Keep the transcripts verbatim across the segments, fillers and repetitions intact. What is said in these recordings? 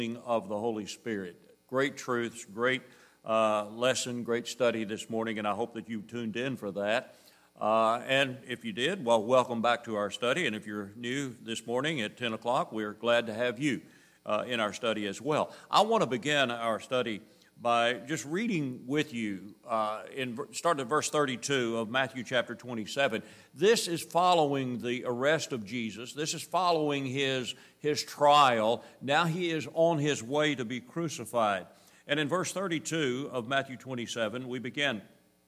Of the Holy Spirit. Great truths, great uh, lesson, great study this morning, and I hope that you tuned in for that. Uh, and if you did, well, welcome back to our study. And if you're new this morning at ten o'clock, we're glad to have you uh, in our study as well. I want to begin our study by just reading with you, uh, in starting at verse thirty-two of Matthew chapter twenty-seven. This is following the arrest of Jesus. This is following his, his trial. Now he is on his way to be crucified. And in verse thirty-two of Matthew twenty-seven, we begin.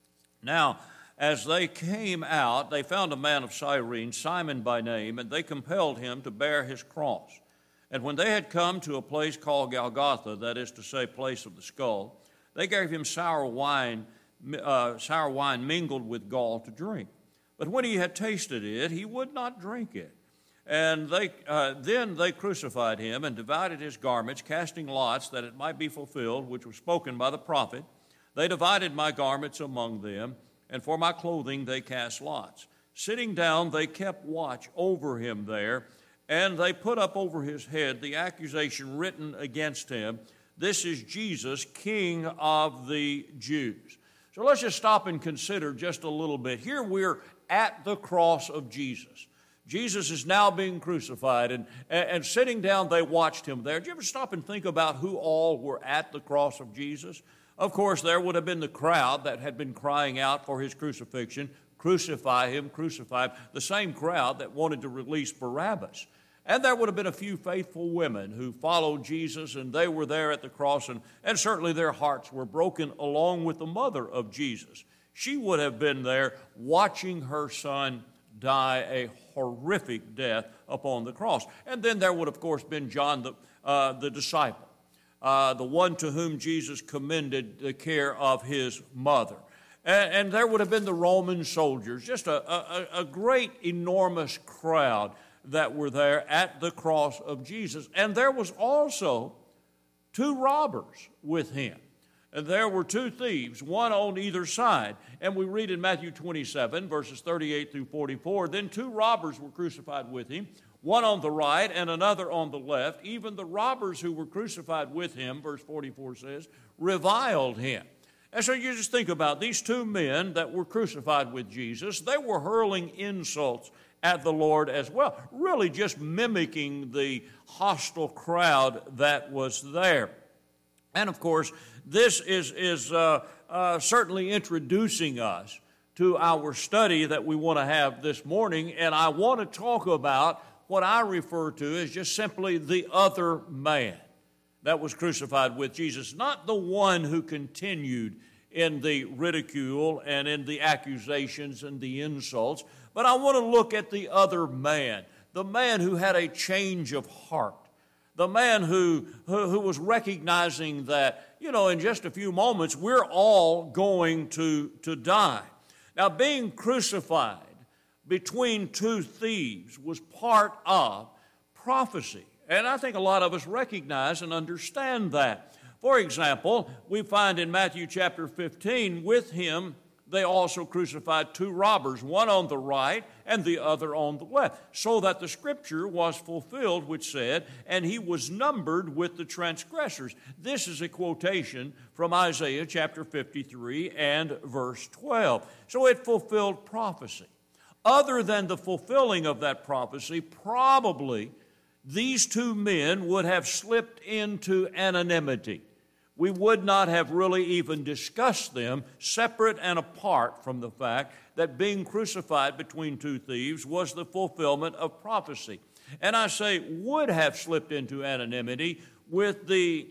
Now, as they came out, they found a man of Cyrene, Simon by name, and they compelled him to bear his cross. And when they had come to a place called Golgotha, that is to say, place of the skull, they gave him sour wine, uh, sour wine mingled with gall to drink. But when he had tasted it, he would not drink it. And they, uh, then they crucified him and divided his garments, casting lots that it might be fulfilled, which was spoken by the prophet. They divided my garments among them, and for my clothing they cast lots. Sitting down, they kept watch over him there, and they put up over his head the accusation written against him, "This is Jesus, King of the Jews." So let's just stop and consider just a little bit. Here we're at the cross of Jesus. Jesus is now being crucified, and, and, and sitting down, they watched him there. Did you ever stop and think about who all were at the cross of Jesus? Of course, there would have been the crowd that had been crying out for his crucifixion, "Crucify him, crucify him," the same crowd that wanted to release Barabbas. And there would have been a few faithful women who followed Jesus, and they were there at the cross, and, and certainly their hearts were broken along with the mother of Jesus. She would have been there watching her son die a horrific death upon the cross. And then there would, of course, been John the, uh, the disciple, uh, the one to whom Jesus commended the care of his mother. And, and there would have been the Roman soldiers, just a, a, a great, enormous crowd that were there at the cross of Jesus. And there was also two robbers with him. And there were two thieves, one on either side. And we read in Matthew twenty-seven, verses thirty-eight through forty-four, then two robbers were crucified with him, one on the right and another on the left. Even the robbers who were crucified with him, verse forty-four says, reviled him. And so you just think about these two men that were crucified with Jesus. They were hurling insults at the Lord as well, really just mimicking the hostile crowd that was there. And of course, this is, is uh, uh, certainly introducing us to our study that we want to have this morning, and I want to talk about what I refer to as just simply the other man that was crucified with Jesus, not the one who continued in the ridicule and in the accusations and the insults, but I want to look at the other man, the man who had a change of heart, the man who, who, who was recognizing that, you know, in just a few moments, we're all going to, to die. Now, being crucified between two thieves was part of prophecy, and I think a lot of us recognize and understand that. For example, we find in Matthew chapter fifteen, with him they also crucified two robbers, one on the right and the other on the left, so that the scripture was fulfilled, which said, "And he was numbered with the transgressors." This is a quotation from Isaiah chapter fifty-three and verse twelve. So it fulfilled prophecy. Other than the fulfilling of that prophecy, probably these two men would have slipped into anonymity. We would not have really even discussed them separate and apart from the fact that being crucified between two thieves was the fulfillment of prophecy. And I say would have slipped into anonymity with the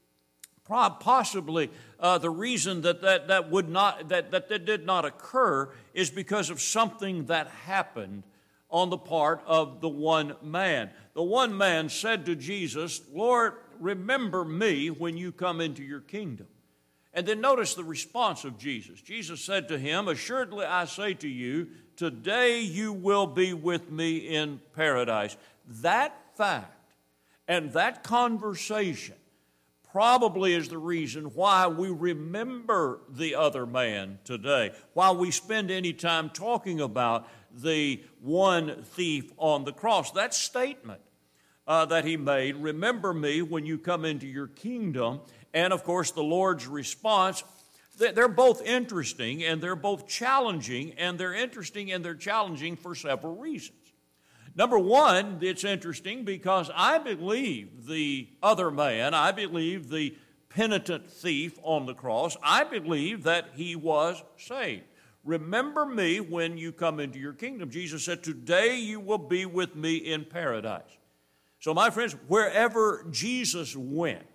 possibly uh, the reason that that, that would not that, that that did not occur is because of something that happened on the part of the one man. The one man said to Jesus, "Lord, remember me when you come into your kingdom." And then notice the response of Jesus. Jesus said to him, "Assuredly I say to you, today you will be with me in paradise." That fact and that conversation probably is the reason why we remember the other man today, why we spend any time talking about the one thief on the cross. That statement uh, that he made. Remember me when you come into your kingdom. And, of course, the Lord's response, they're both interesting and they're both challenging, and they're interesting and they're challenging for several reasons. Number one, it's interesting because I believe the other man, I believe the penitent thief on the cross, I believe that he was saved. Remember me when you come into your kingdom. Jesus said, today you will be with me in paradise. So, my friends, wherever Jesus went,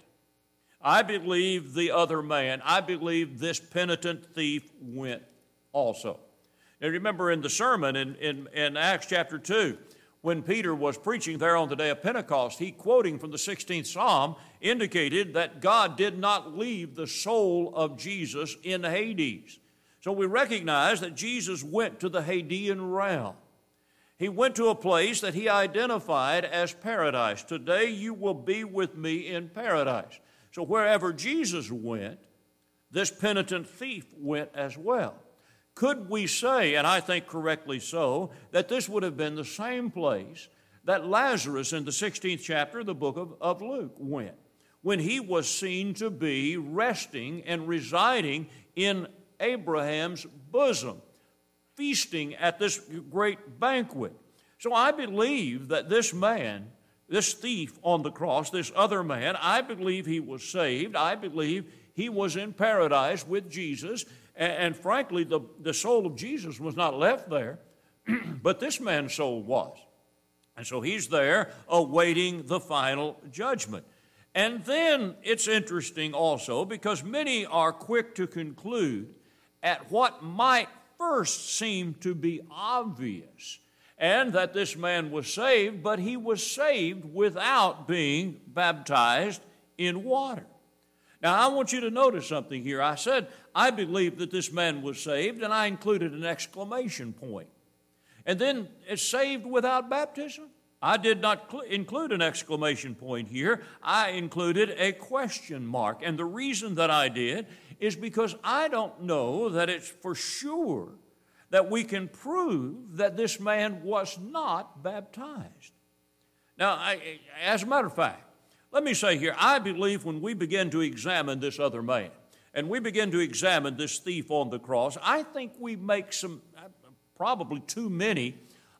I believe the other man, I believe this penitent thief went also. Now, remember in the sermon in, in, in Acts chapter two, when Peter was preaching there on the day of Pentecost, he, quoting from the sixteenth Psalm, indicated that God did not leave the soul of Jesus in Hades. So we recognize that Jesus went to the Hadean realm. He went to a place that he identified as paradise. Today you will be with me in paradise. So wherever Jesus went, this penitent thief went as well. Could we say, and I think correctly so, that this would have been the same place that Lazarus in the sixteenth chapter of the book of, of Luke went, when he was seen to be resting and residing in Abraham's bosom, feasting at this great banquet. So I believe that this man, this thief on the cross, this other man, I believe he was saved. I believe he was in paradise with Jesus. And, and frankly, the, the soul of Jesus was not left there, but this man's soul was. And so he's there awaiting the final judgment. And then it's interesting also because many are quick to conclude at what might first seem to be obvious, and that this man was saved, but he was saved without being baptized in water. Now, I want you to notice something here. I said, I believe that this man was saved, and I included an exclamation point. And then it's saved without baptism. I did not cl- include an exclamation point here. I included a question mark. And the reason that I did is because I don't know that it's for sure that we can prove that this man was not baptized. Now, I, as a matter of fact, let me say here, I believe when we begin to examine this other man, and we begin to examine this thief on the cross, I think we make some, probably too many,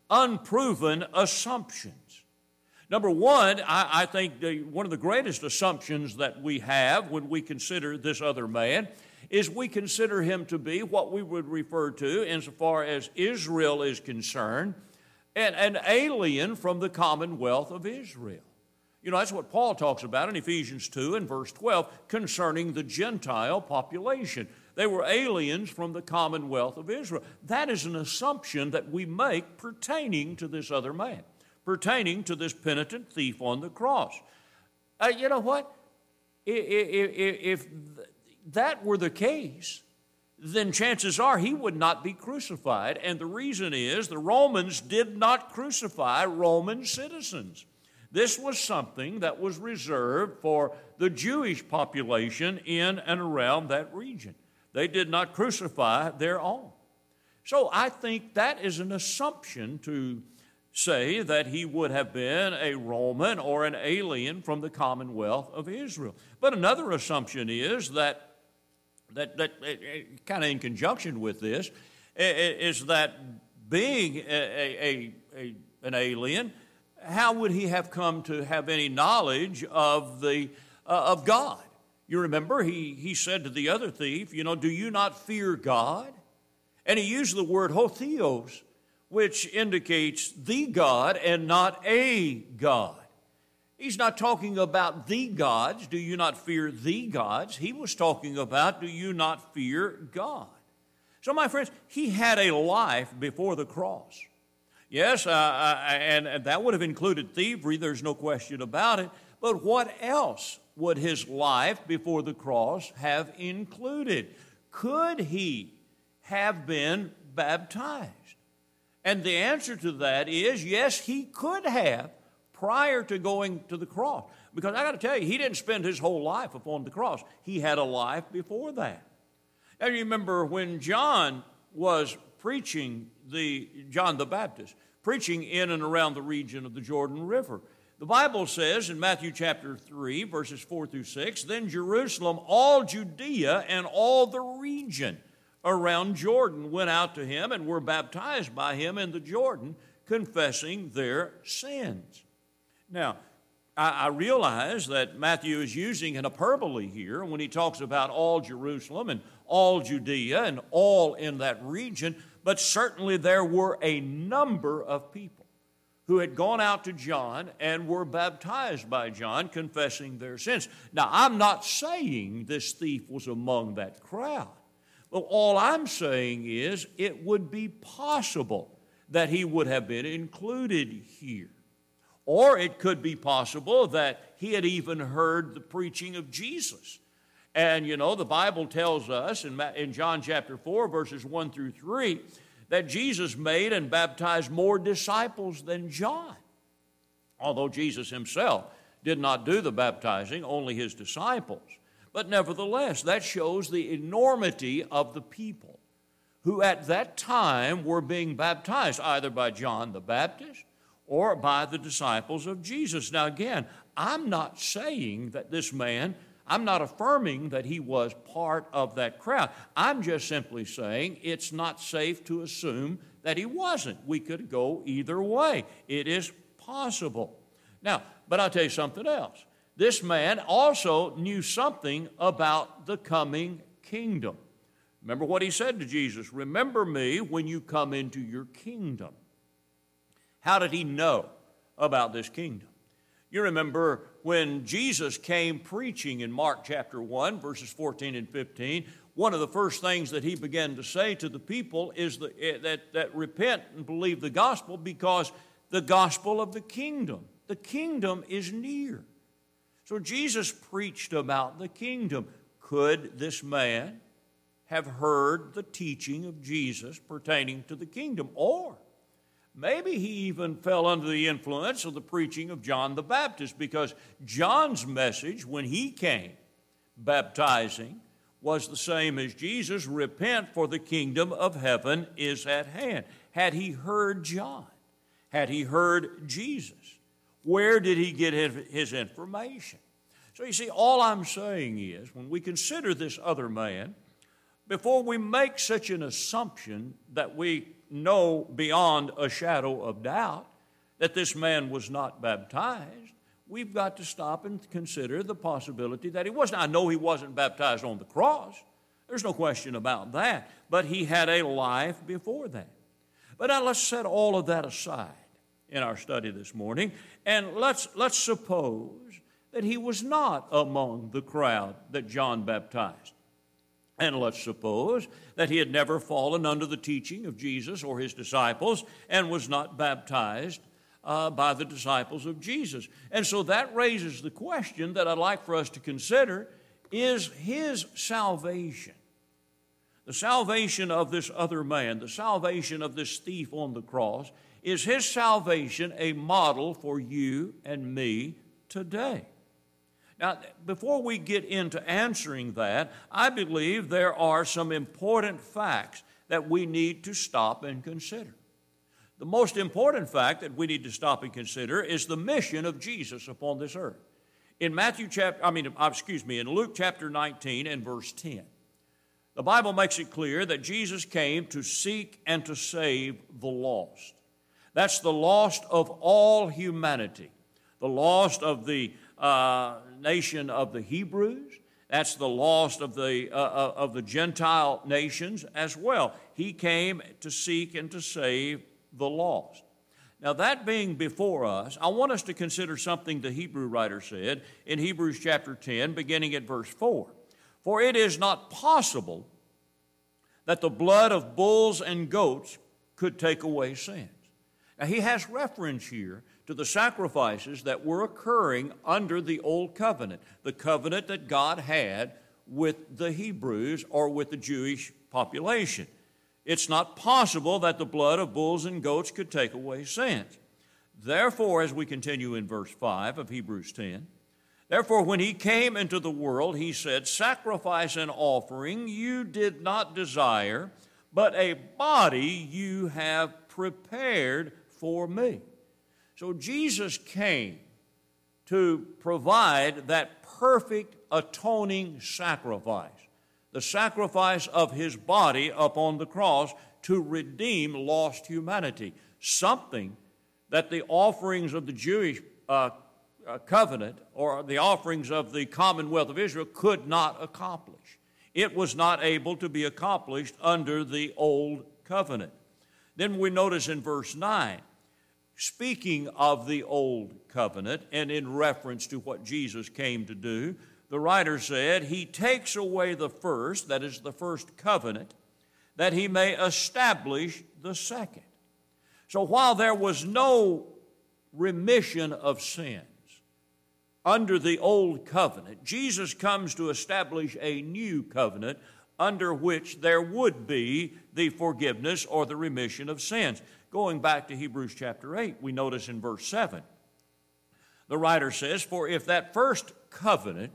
unproven assumptions. Number one, I, I think the, one of the greatest assumptions that we have when we consider this other man is we consider him to be what we would refer to, insofar as Israel is concerned, an, an alien from the commonwealth of Israel. You know, that's what Paul talks about in Ephesians two and verse twelve concerning the Gentile population. They were aliens from the commonwealth of Israel. That is an assumption that we make pertaining to this other man, pertaining to this penitent thief on the cross. Uh, you know what? If, if, if that were the case, then chances are he would not be crucified. And the reason is the Romans did not crucify Roman citizens. This was something that was reserved for the Jewish population in and around that region. They did not crucify their own. So I think that is an assumption to say that he would have been a Roman or an alien from the commonwealth of Israel. But another assumption is that, that, that kind of in conjunction with this, is that being a, a, a, an alien, how would he have come to have any knowledge of, the, uh, of God? You remember, he, he said to the other thief, you know, do you not fear God? And he used the word hotheos, which indicates the God and not a God. He's not talking about the gods. Do you not fear the gods? He was talking about, do you not fear God? So, my friends, he had a life before the cross. Yes, uh, uh, and, and that would have included thievery, there's no question about it. But what else would his life before the cross have included? Could he have been baptized? And the answer to that is, yes, he could have prior to going to the cross. Because I got to tell you, he didn't spend his whole life upon the cross. He had a life before that. And you remember when John was preaching, the John the Baptist, preaching in and around the region of the Jordan River, The Bible says in Matthew chapter three, verses four through six, then Jerusalem, all Judea, and all the region around Jordan went out to him and were baptized by him in the Jordan, confessing their sins. Now, I, I realize that Matthew is using an hyperbole here when he talks about all Jerusalem and all Judea and all in that region, but certainly there were a number of people who had gone out to John and were baptized by John, confessing their sins. Now, I'm not saying this thief was among that crowd. Well, all I'm saying is it would be possible that he would have been included here. Or it could be possible that he had even heard the preaching of Jesus. And, you know, the Bible tells us in, in John chapter four, verses one through three, that Jesus made and baptized more disciples than John. Although Jesus himself did not do the baptizing, only his disciples. But nevertheless, that shows the enormity of the people who at that time were being baptized, either by John the Baptist or by the disciples of Jesus. Now again, I'm not saying that this man, I'm not affirming that he was part of that crowd. I'm just simply saying it's not safe to assume that he wasn't. We could go either way. It is possible. Now, but I'll tell you something else. This man also knew something about the coming kingdom. Remember what he said to Jesus, remember me when you come into your kingdom. How did he know about this kingdom? You remember when Jesus came preaching in Mark chapter one, verses fourteen and fifteen, one of the first things that he began to say to the people is that, that, that repent and believe the gospel, because the gospel of the kingdom, the kingdom is near. So Jesus preached about the kingdom. Could this man have heard the teaching of Jesus pertaining to the kingdom? Or maybe he even fell under the influence of the preaching of John the Baptist, because John's message when he came baptizing was the same as Jesus, repent for the kingdom of heaven is at hand. Had he heard John? Had he heard Jesus? Where did he get his, his information? So you see, all I'm saying is, when we consider this other man, before we make such an assumption that we know beyond a shadow of doubt that this man was not baptized, we've got to stop and consider the possibility that he was. Now, I know he wasn't baptized on the cross. There's no question about that. But he had a life before that. But now let's set all of that aside in our study this morning, and let's, let's suppose that he was not among the crowd that John baptized. And let's suppose that he had never fallen under the teaching of Jesus or his disciples and was not baptized uh, by the disciples of Jesus. And so that raises the question that I'd like for us to consider, is his salvation, the salvation of this other man, the salvation of this thief on the cross, is his salvation a model for you and me today? Now, before we get into answering that, I believe there are some important facts that we need to stop and consider. The most important fact that we need to stop and consider is the mission of Jesus upon this earth. In Matthew chapter, I mean, excuse me, in Luke chapter nineteen and verse ten, the Bible makes it clear that Jesus came to seek and to save the lost. That's the lost of all humanity, the lost of the uh, nation of the Hebrews. That's the lost of the uh, of the Gentile nations as well. He came to seek and to save the lost. Now, that being before us, I want us to consider something the Hebrew writer said in Hebrews chapter ten, beginning at verse four. For it is not possible that the blood of bulls and goats could take away sins. Now, he has reference here to the sacrifices that were occurring under the Old Covenant, the covenant that God had with the Hebrews or with the Jewish population. It's not possible that the blood of bulls and goats could take away sins. Therefore, as we continue in verse five of Hebrews ten, therefore when he came into the world, he said, sacrifice and offering you did not desire, but a body you have prepared for me. So Jesus came to provide that perfect atoning sacrifice, the sacrifice of his body upon the cross to redeem lost humanity, something that the offerings of the Jewish uh, uh, covenant or the offerings of the Commonwealth of Israel could not accomplish. It was not able to be accomplished under the old covenant. Then we notice in verse nine, speaking of the old covenant and in reference to what Jesus came to do, the writer said, he takes away the first, that is the first covenant, that he may establish the second. So while there was no remission of sins under the old covenant, Jesus comes to establish a new covenant under which there would be the forgiveness or the remission of sins. Going back to Hebrews chapter eight, we notice in verse seven, the writer says, for if that first covenant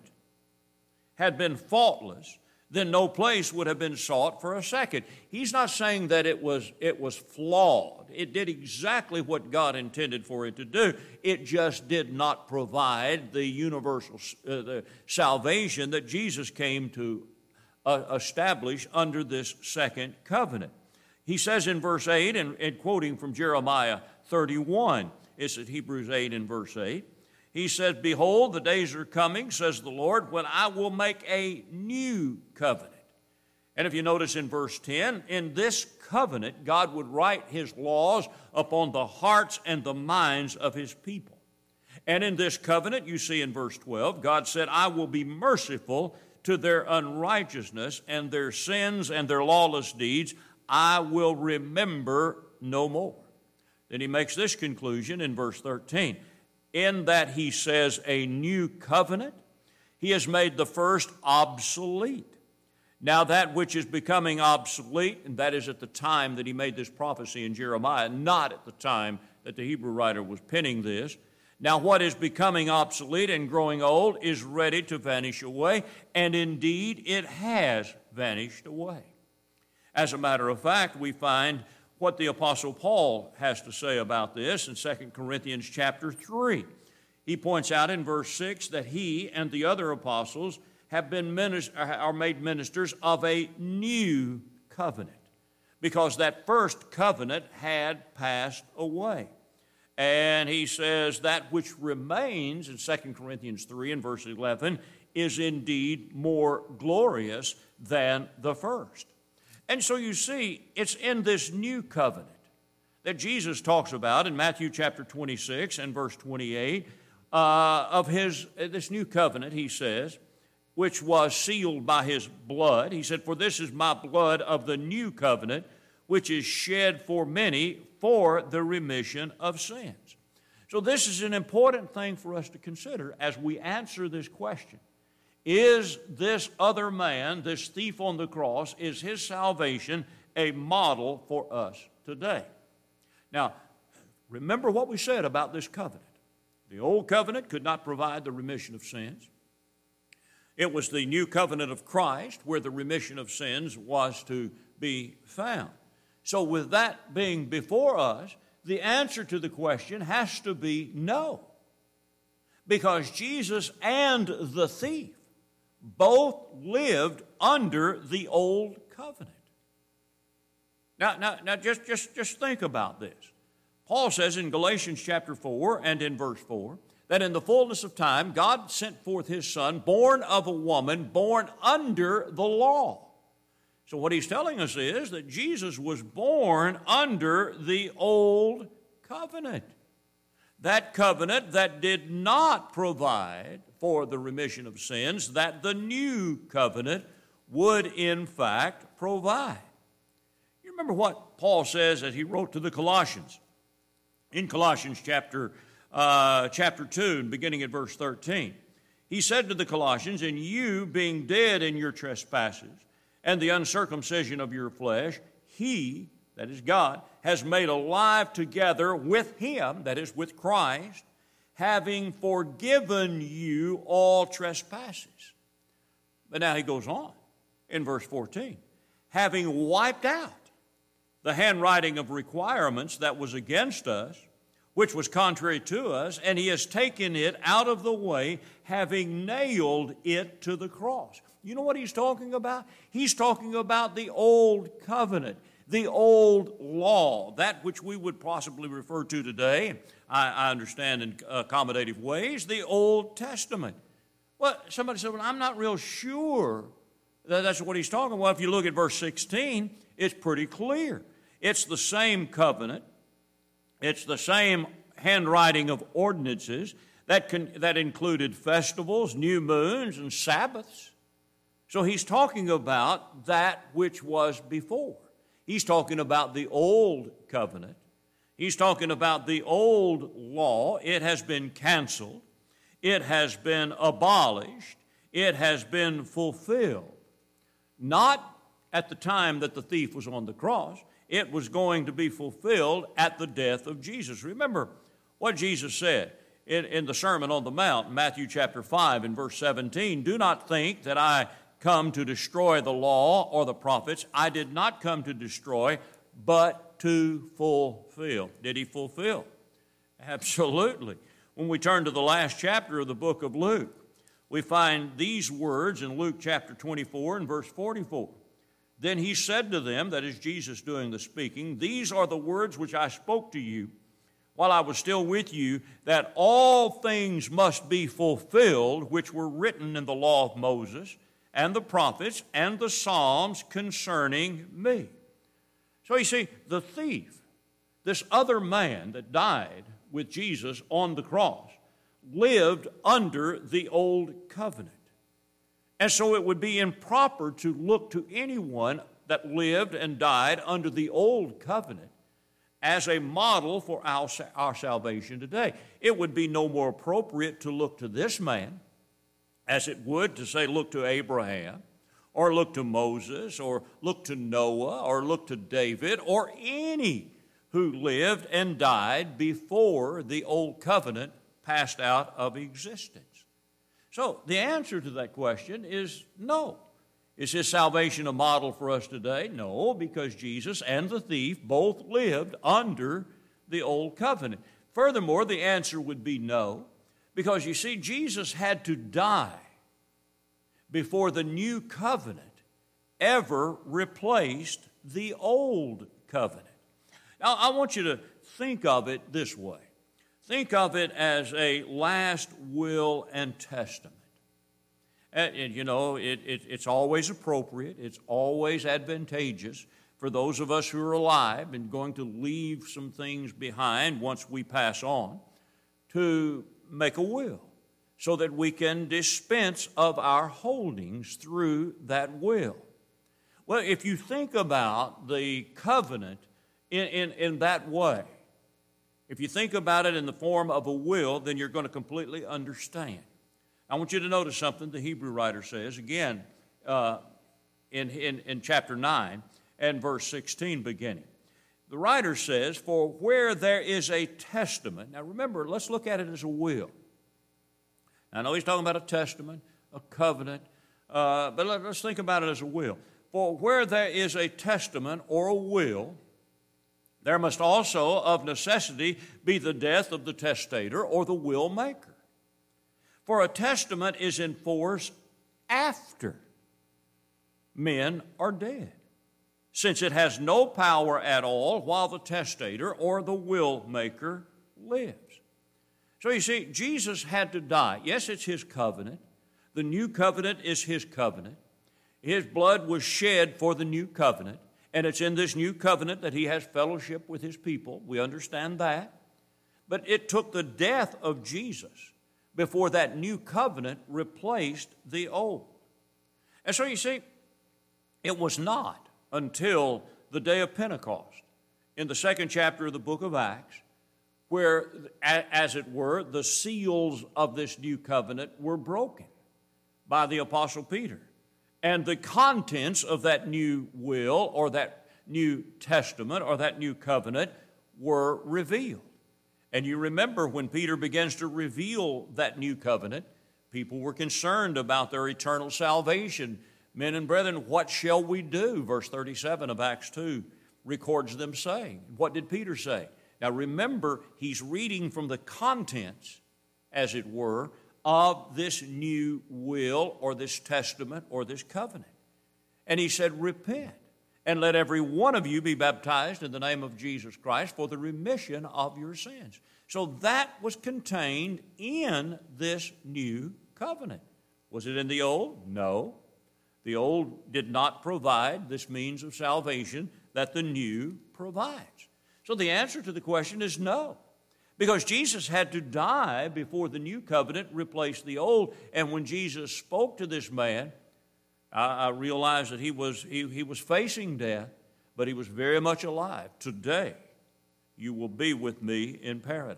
had been faultless, then no place would have been sought for a second. He's not saying that it was, it was flawed. It did exactly what God intended for it to do. It just did not provide the universal uh, the salvation that Jesus came to uh, establish under this second covenant. He says in verse eight, and, and quoting from Jeremiah thirty-one, it's at Hebrews eight and verse eight, he says, behold, the days are coming, says the Lord, when I will make a new covenant. And if you notice in verse ten, in this covenant, God would write his laws upon the hearts and the minds of his people. And in this covenant, you see in verse twelve, God said, I will be merciful to their unrighteousness and their sins and their lawless deeds. I will remember no more. Then he makes this conclusion in verse thirteen. In that he says a new covenant, he has made the first obsolete. Now that which is becoming obsolete, and that is at the time that he made this prophecy in Jeremiah, not at the time that the Hebrew writer was penning this. Now what is becoming obsolete and growing old is ready to vanish away, and indeed it has vanished away. As a matter of fact, we find what the Apostle Paul has to say about this in Second Corinthians chapter three. He points out in verse six that he and the other apostles have been minister, are made ministers of a new covenant, because that first covenant had passed away. And he says that which remains in Second Corinthians three and verse eleven is indeed more glorious than the first. And so you see, it's in this new covenant that Jesus talks about in Matthew chapter twenty-six and verse twenty-eight uh, of his, this new covenant, he says, which was sealed by his blood. He said, for this is my blood of the new covenant, which is shed for many for the remission of sins. So this is an important thing for us to consider as we answer this question. Is this other man, this thief on the cross, is his salvation a model for us today? Now, remember what we said about this covenant. The old covenant could not provide the remission of sins. It was the new covenant of Christ where the remission of sins was to be found. So with that being before us, the answer to the question has to be no. Because Jesus and the thief both lived under the old covenant. Now, now, now just, just, just think about this. Paul says in Galatians chapter four and in verse four that in the fullness of time God sent forth his Son, born of a woman, born under the law. So what he's telling us is that Jesus was born under the old covenant. That covenant that did not provide for the remission of sins, that the new covenant would in fact provide. You remember what Paul says as he wrote to the Colossians. In Colossians chapter, uh, chapter two, beginning at verse thirteen, he said to the Colossians, and you being dead in your trespasses and the uncircumcision of your flesh, he, that is God, has made alive together with him, that is with Christ, having forgiven you all trespasses. But now he goes on in verse fourteen, having wiped out the handwriting of requirements that was against us, which was contrary to us, and he has taken it out of the way, having nailed it to the cross. You know what he's talking about? He's talking about the old covenant, the old law, that which we would possibly refer to today, I, I understand in accommodative ways, the Old Testament. Well, somebody said, well, I'm not real sure that that's what he's talking about. Well, if you look at verse sixteen, it's pretty clear. It's the same covenant. It's the same handwriting of ordinances that, can, that included festivals, new moons, and Sabbaths. So he's talking about that which was before. He's talking about the old covenant. He's talking about the old law. It has been canceled. It has been abolished. It has been fulfilled. Not at the time that the thief was on the cross. It was going to be fulfilled at the death of Jesus. Remember what Jesus said in, in the Sermon on the Mount, Matthew chapter five and verse seventeen. Do not think that I come to destroy the law or the prophets. I did not come to destroy, but to fulfill. Did he fulfill? Absolutely. When we turn to the last chapter of the book of Luke, we find these words in Luke chapter twenty-four and verse forty-four. Then he said to them, that is Jesus doing the speaking, these are the words which I spoke to you while I was still with you, that all things must be fulfilled which were written in the law of Moses and the prophets and the Psalms concerning me. So you see, the thief, this other man that died with Jesus on the cross, lived under the old covenant. And so it would be improper to look to anyone that lived and died under the old covenant as a model for our, our salvation today. It would be no more appropriate to look to this man as it would to say, look to Abraham, or look to Moses, or look to Noah, or look to David, or any who lived and died before the old covenant passed out of existence. So the answer to that question is no. Is his salvation a model for us today? No, because Jesus and the thief both lived under the old covenant. Furthermore, the answer would be no, because you see, Jesus had to die before the new covenant ever replaced the old covenant. Now, I want you to think of it this way. Think of it as a last will and testament. And, and you know, it, it, it's always appropriate, it's always advantageous for those of us who are alive and going to leave some things behind once we pass on to make a will so that we can dispense of our holdings through that will. Well, if you think about the covenant in, in, in that way, if you think about it in the form of a will, then you're going to completely understand. I want you to notice something the Hebrew writer says, again, uh, in, in, in chapter nine and verse sixteen beginning. The writer says, for where there is a testament, now remember, let's look at it as a will. I know he's talking about a testament, a covenant, uh, but let, let's think about it as a will. For where there is a testament or a will, there must also, of necessity, be the death of the testator or the will maker. For a testament is in force after men are dead, since it has no power at all while the testator or the will maker lives. So you see, Jesus had to die. Yes, it's his covenant. The new covenant is his covenant. His blood was shed for the new covenant. And it's in this new covenant that he has fellowship with his people. We understand that. But it took the death of Jesus before that new covenant replaced the old. And so you see, it was not until the day of Pentecost, in the second chapter of the book of Acts, where, as it were, the seals of this new covenant were broken by the Apostle Peter. And the contents of that new will or that new testament or that new covenant were revealed. And you remember when Peter begins to reveal that new covenant, people were concerned about their eternal salvation. Men and brethren, what shall we do? Verse thirty-seven of Acts two records them saying. What did Peter say? Now remember, he's reading from the contents, as it were, of this new will or this testament or this covenant. And he said, repent, and let every one of you be baptized in the name of Jesus Christ for the remission of your sins. So that was contained in this new covenant. Was it in the old? No. The old did not provide this means of salvation that the new provides. So the answer to the question is no. Because Jesus had to die before the new covenant replaced the old. And when Jesus spoke to this man, I, I realized that he was, he, he was facing death, but he was very much alive. Today, you will be with me in paradise.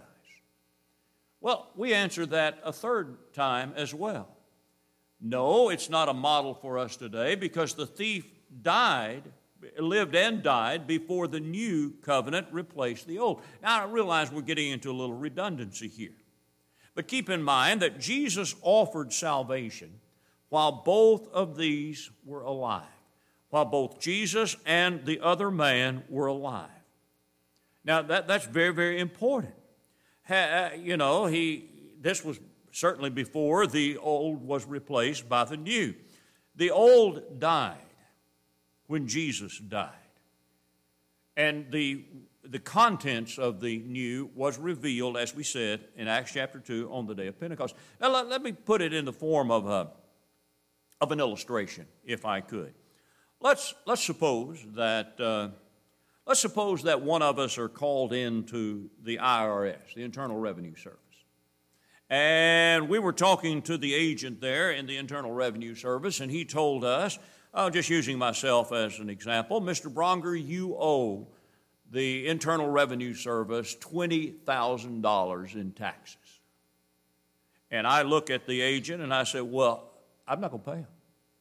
Well, we answered that a third time as well. No, it's not a model for us today because the thief died, lived and died before the new covenant replaced the old. Now, I realize we're getting into a little redundancy here. But keep in mind that Jesus offered salvation while both of these were alive, while both Jesus and the other man were alive. Now, that, that's very, very important. Ha, you know, he this was certainly before the old was replaced by the new. The old died when Jesus died. And the, the contents of the new was revealed, as we said, in Acts chapter two on the day of Pentecost. Now, let, let me put it in the form of, a, of an illustration, if I could. Let's, let's suppose that... Uh, Let's suppose that one of us are called into the I R S, the Internal Revenue Service. And we were talking to the agent there in the Internal Revenue Service, and he told us, oh, just using myself as an example, Mister Bronger, you owe the Internal Revenue Service twenty thousand dollars in taxes. And I look at the agent and I say, well, I'm not going to pay him.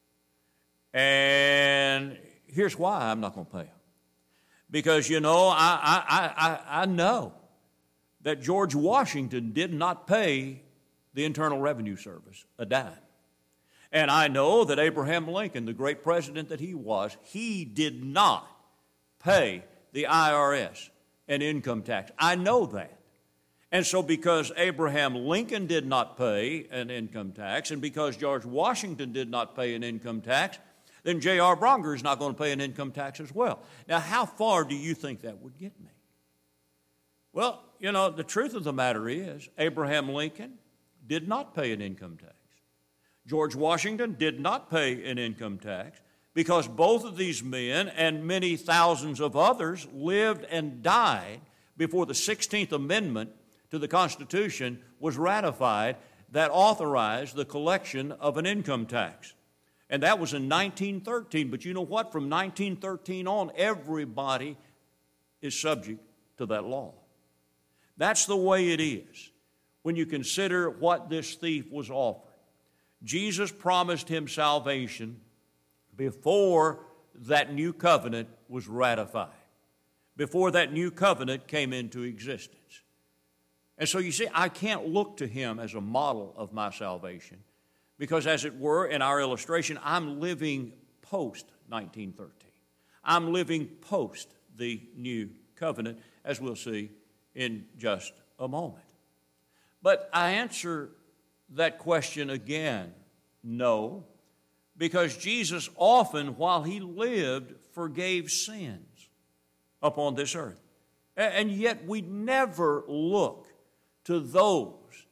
And here's why I'm not going to pay him. Because, you know, I, I, I, I know that George Washington did not pay the Internal Revenue Service a dime. And I know that Abraham Lincoln, the great president that he was, he did not pay the I R S an income tax. I know that. And so because Abraham Lincoln did not pay an income tax, and because George Washington did not pay an income tax, then J R. Bronger is not going to pay an income tax as well. Now, how far do you think that would get me? Well, you know, the truth of the matter is Abraham Lincoln did not pay an income tax. George Washington did not pay an income tax because both of these men and many thousands of others lived and died before the sixteenth Amendment to the Constitution was ratified that authorized the collection of an income tax. And that was in nineteen thirteen. But you know what? From nineteen thirteen on, everybody is subject to that law. That's the way it is when you consider what this thief was offered. Jesus promised him salvation before that new covenant was ratified, before that new covenant came into existence. And so you see, I can't look to him as a model of my salvation. Because, as it were, in our illustration, I'm living post nineteen thirteen. I'm living post the new covenant, as we'll see in just a moment. But I answer that question again, no, because Jesus often, while he lived, forgave sins upon this earth. And yet we never look to those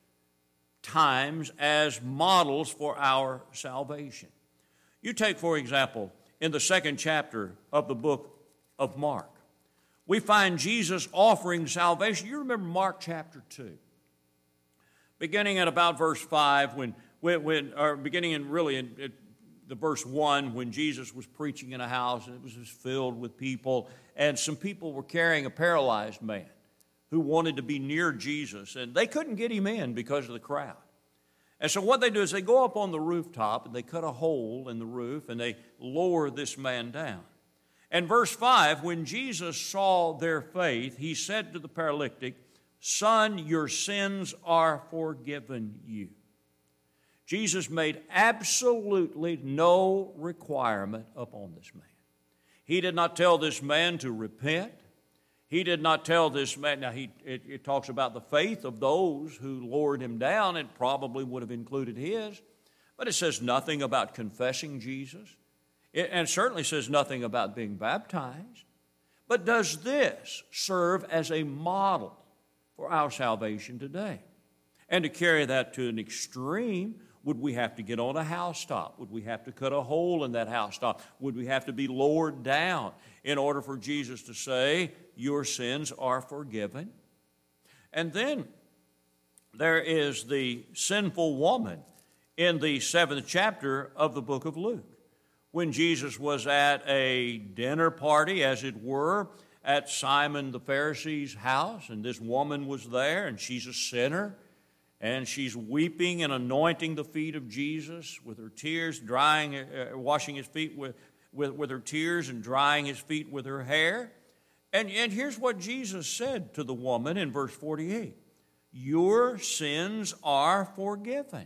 times as models for our salvation. You take, for example, in the second chapter of the book of Mark, we find Jesus offering salvation. You remember Mark chapter two, beginning at about verse five, when, when, when or beginning in really in, in the verse one, when Jesus was preaching in a house and it was just filled with people, and some people were carrying a paralyzed man who wanted to be near Jesus, and they couldn't get him in because of the crowd. And so what they do is they go up on the rooftop and they cut a hole in the roof and they lower this man down. And verse five, when Jesus saw their faith, he said to the paralytic, "Son, your sins are forgiven you." Jesus made absolutely no requirement upon this man. He did not tell this man to repent. He did not tell this man. Now, he, it, it talks about the faith of those who lowered him down. It probably would have included his. But it says nothing about confessing Jesus. It, and it certainly says nothing about being baptized. But does this serve as a model for our salvation today? And to carry that to an extreme, would we have to get on a housetop? Would we have to cut a hole in that housetop? Would we have to be lowered down in order for Jesus to say, your sins are forgiven? And then there is the sinful woman in the seventh chapter of the book of Luke, when Jesus was at a dinner party, as it were, at Simon the Pharisee's house, and this woman was there, and she's a sinner, and she's weeping and anointing the feet of Jesus with her tears, drying, uh, washing his feet with, with, with her tears and drying his feet with her hair. And, and here's what Jesus said to the woman in verse forty-eight. Your sins are forgiven.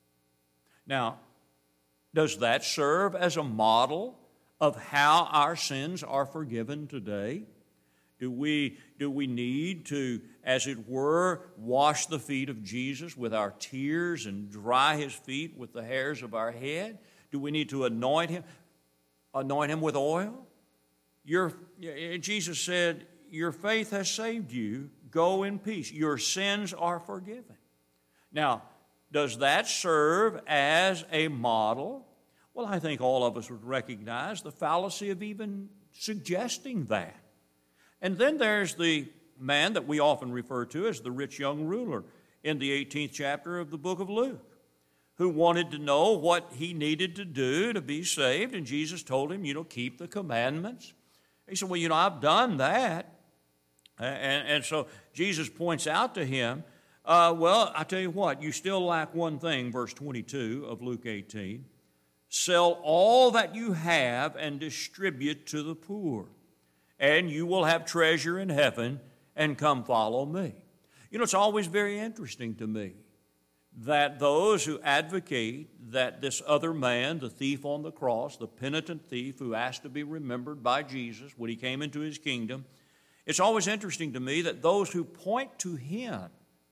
Now, does that serve as a model of how our sins are forgiven today? Do we, do we need to, as it were, wash the feet of Jesus with our tears and dry his feet with the hairs of our head? Do we need to anoint him, anoint him with oil? Your, Jesus said, your faith has saved you. Go in peace. Your sins are forgiven. Now, does that serve as a model? Well, I think all of us would recognize the fallacy of even suggesting that. And then there's the man that we often refer to as the rich young ruler in the eighteenth chapter of the book of Luke, who wanted to know what he needed to do to be saved. And Jesus told him, you know, keep the commandments. He said, well, you know, I've done that. And, and so Jesus points out to him, uh, well, I tell you what, you still lack one thing, verse twenty-two of Luke eighteen. Sell all that you have and distribute to the poor, and you will have treasure in heaven, and come follow me. You know, it's always very interesting to me that those who advocate that this other man, the thief on the cross, the penitent thief who asked to be remembered by Jesus when he came into his kingdom, it's always interesting to me that those who point to him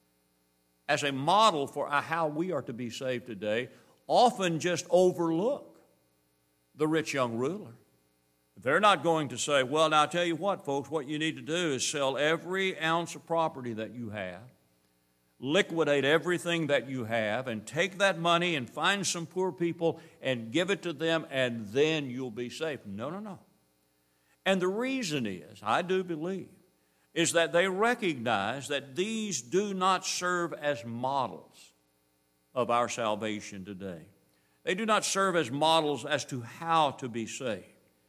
as a model for how we are to be saved today often just overlook the rich young ruler. They're not going to say, well, now I'll tell you what, folks, what you need to do is sell every ounce of property that you have, liquidate everything that you have, and take that money and find some poor people and give it to them, and then you'll be saved. No, no, no. And the reason is, I do believe, is that they recognize that these do not serve as models of our salvation today. They do not serve as models as to how to be saved.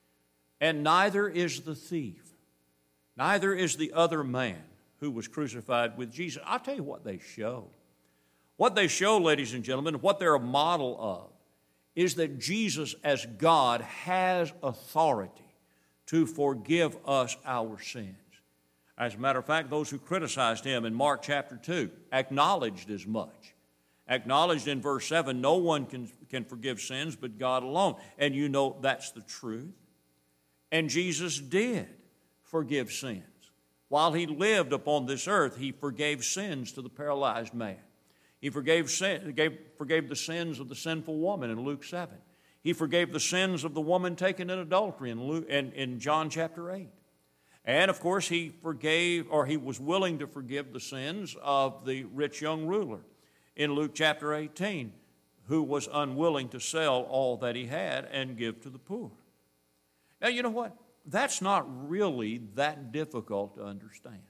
And neither is the thief. Neither is the other man who was crucified with Jesus. I'll tell you what they show. What they show, ladies and gentlemen, what they're a model of, is that Jesus as God has authority to forgive us our sins. As a matter of fact, those who criticized him in Mark chapter two acknowledged as much. Acknowledged in verse seven, no one can, can forgive sins but God alone. And you know that's the truth. And Jesus did forgive sins. While he lived upon this earth, he forgave sins to the paralyzed man. He forgave, sin, gave, forgave the sins of the sinful woman in Luke seven. He forgave the sins of the woman taken in adultery in, Luke, in, in John chapter eight. And, of course, he forgave, or he was willing to forgive the sins of the rich young ruler in Luke chapter eighteen, who was unwilling to sell all that he had and give to the poor. Now, you know what? That's not really that difficult to understand.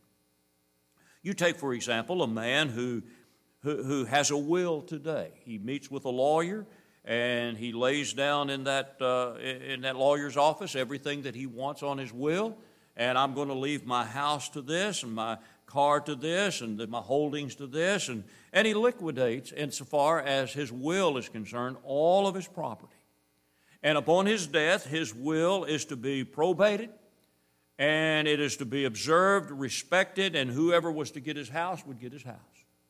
You take, for example, a man who, who, who has a will today. He meets with a lawyer, and he lays down in that, uh, in that lawyer's office everything that he wants on his will, and I'm going to leave my house to this, and my car to this, and my holdings to this, and, and he liquidates, insofar as his will is concerned, all of his property. And upon his death, his will is to be probated, and it is to be observed, respected, and whoever was to get his house would get his house.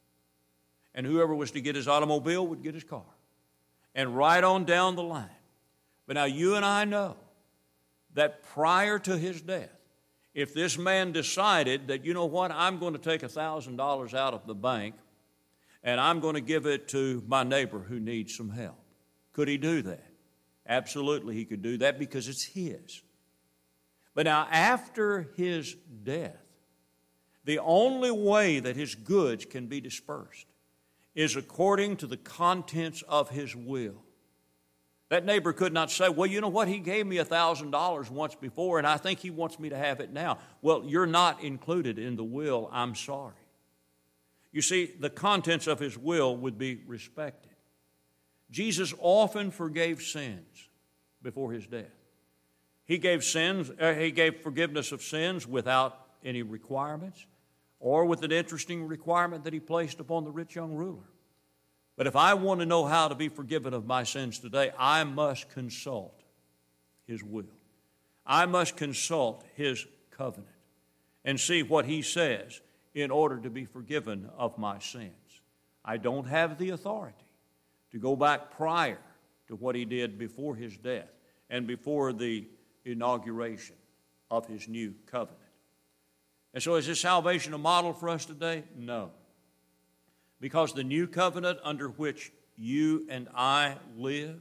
And whoever was to get his automobile would get his car. And right on down the line. But now you and I know that prior to his death, if this man decided that, you know what, I'm going to take one thousand dollars out of the bank and I'm going to give it to my neighbor who needs some help. Could he do that? Absolutely, he could do that because it's his. But now, after his death, the only way that his goods can be dispersed is according to the contents of his will. That neighbor could not say, well, you know what, he gave me one thousand dollars once before, and I think he wants me to have it now. Well, you're not included in the will, I'm sorry. You see, the contents of his will would be respected. Jesus often forgave sins before his death. He gave sins, uh, he gave forgiveness of sins without any requirements, or with an interesting requirement that he placed upon the rich young ruler. But if I want to know how to be forgiven of my sins today, I must consult his will. I must consult his covenant and see what he says in order to be forgiven of my sins. I don't have the authority to go back prior to what he did before his death and before the inauguration of his new covenant. And so is this salvation a model for us today? No. Because the new covenant under which you and I live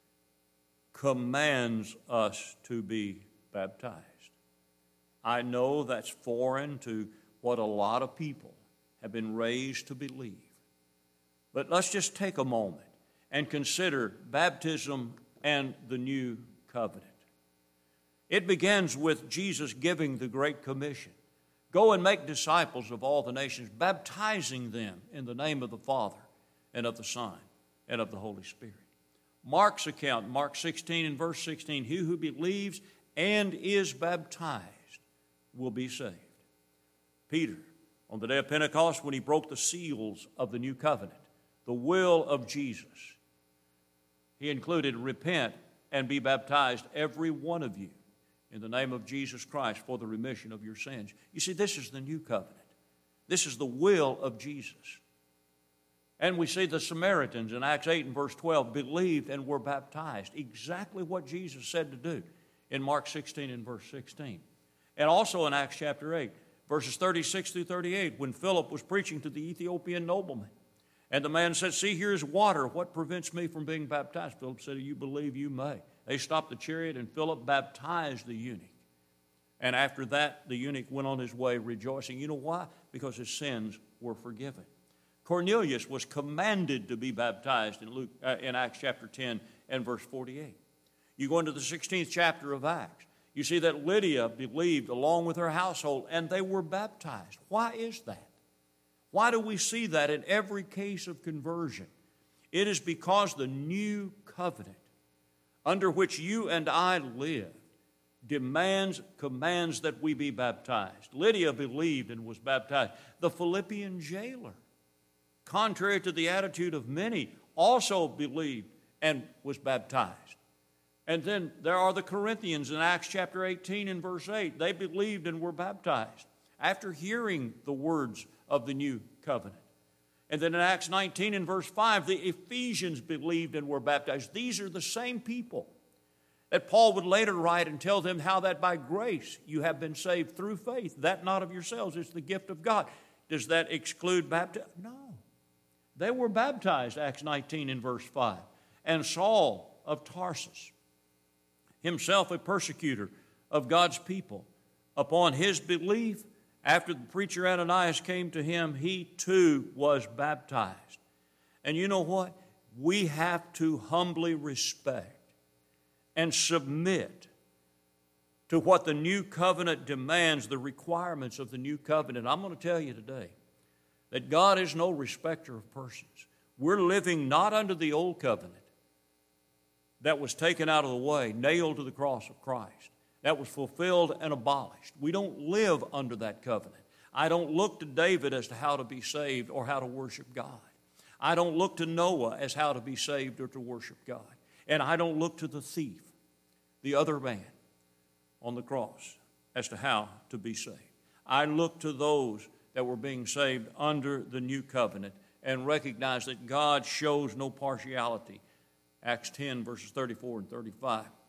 commands us to be baptized. I know that's foreign to what a lot of people have been raised to believe. But let's just take a moment and consider baptism and the new covenant. It begins with Jesus giving the Great Commission. Go and make disciples of all the nations, baptizing them in the name of the Father and of the Son and of the Holy Spirit. Mark's account, Mark sixteen and verse sixteen, he who believes and is baptized will be saved. Peter, on the day of Pentecost, when he broke the seals of the new covenant, the will of Jesus, he included, repent and be baptized, every one of you, in the name of Jesus Christ for the remission of your sins. You see, this is the new covenant. This is the will of Jesus. And we see the Samaritans in Acts eight and verse twelve believed and were baptized. Exactly what Jesus said to do in Mark sixteen and verse sixteen. And also in Acts chapter eight, verses thirty-six through thirty-eight, when Philip was preaching to the Ethiopian nobleman. And the man said, see, here's water. What prevents me from being baptized? Philip said, you believe, you may. They stopped the chariot, and Philip baptized the eunuch. And after that, the eunuch went on his way rejoicing. You know why? Because his sins were forgiven. Cornelius was commanded to be baptized in Luke, uh, in Acts chapter ten and verse forty-eight. You go into the sixteenth chapter of Acts. You see that Lydia believed along with her household, and they were baptized. Why is that? Why do we see that in every case of conversion? It is because the new covenant under which you and I live demands, commands that we be baptized. Lydia believed and was baptized. The Philippian jailer, contrary to the attitude of many, also believed and was baptized. And then there are the Corinthians in Acts chapter eighteen and verse eight. They believed and were baptized after hearing the words of the new covenant. And then in Acts nineteen and verse five, the Ephesians believed and were baptized. These are the same people that Paul would later write and tell them how that by grace you have been saved through faith, that not of yourselves, it's the gift of God. Does that exclude baptism? No. They were baptized, Acts nineteen and verse five. And Saul of Tarsus, himself a persecutor of God's people, upon his belief, after the preacher Ananias came to him, he too was baptized. And you know what? We have to humbly respect and submit to what the new covenant demands, the requirements of the new covenant. I'm going to tell you today that God is no respecter of persons. We're living not under the old covenant that was taken out of the way, nailed to the cross of Christ. That was fulfilled and abolished. We don't live under that covenant. I don't look to David as to how to be saved or how to worship God. I don't look to Noah as how to be saved or to worship God. And I don't look to the thief, the other man on the cross, as to how to be saved. I look to those that were being saved under the new covenant and recognize that God shows no partiality. Acts ten, verses thirty-four and thirty-five.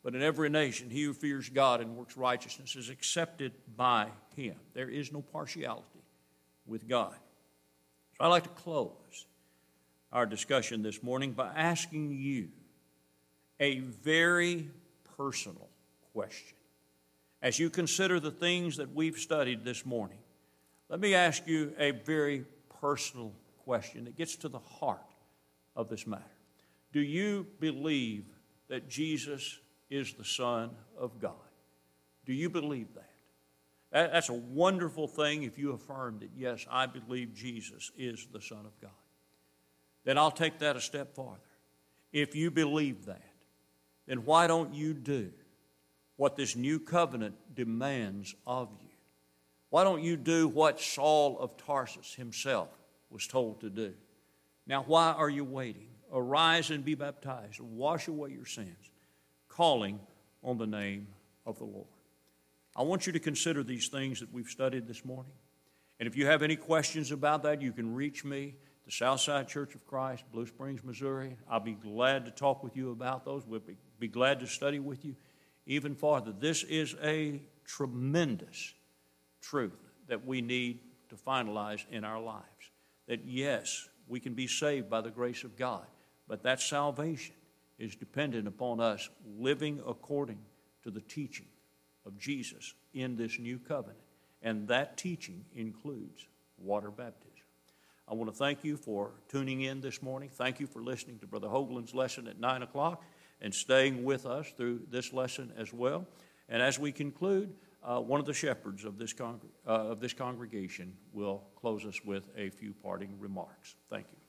But in every nation, he who fears God and works righteousness is accepted by him. There is no partiality with God. So I'd like to close our discussion this morning by asking you a very personal question. As you consider the things that we've studied this morning, let me ask you a very personal question that gets to the heart of this matter. Do you believe that Jesus is the Son of God? Do you believe that? that? That's a wonderful thing if you affirm that, yes, I believe Jesus is the Son of God. Then I'll take that a step farther. If you believe that, then why don't you do what this new covenant demands of you? Why don't you do what Saul of Tarsus himself was told to do? Now, why are you waiting? Arise and be baptized and wash away your sins, calling on the name of the Lord. I want you to consider these things that we've studied this morning. And if you have any questions about that, you can reach me, the Southside Church of Christ, Blue Springs, Missouri. I'll be glad to talk with you about those. We'll be, be glad to study with you even farther. This is a tremendous truth that we need to finalize in our lives. That yes, we can be saved by the grace of God, but that salvation is dependent upon us living according to the teaching of Jesus in this new covenant. And that teaching includes water baptism. I want to thank you for tuning in this morning. Thank you for listening to Brother Hoagland's lesson at nine o'clock and staying with us through this lesson as well. And as we conclude, uh, one of the shepherds of this, con- uh, of this congregation will close us with a few parting remarks. Thank you.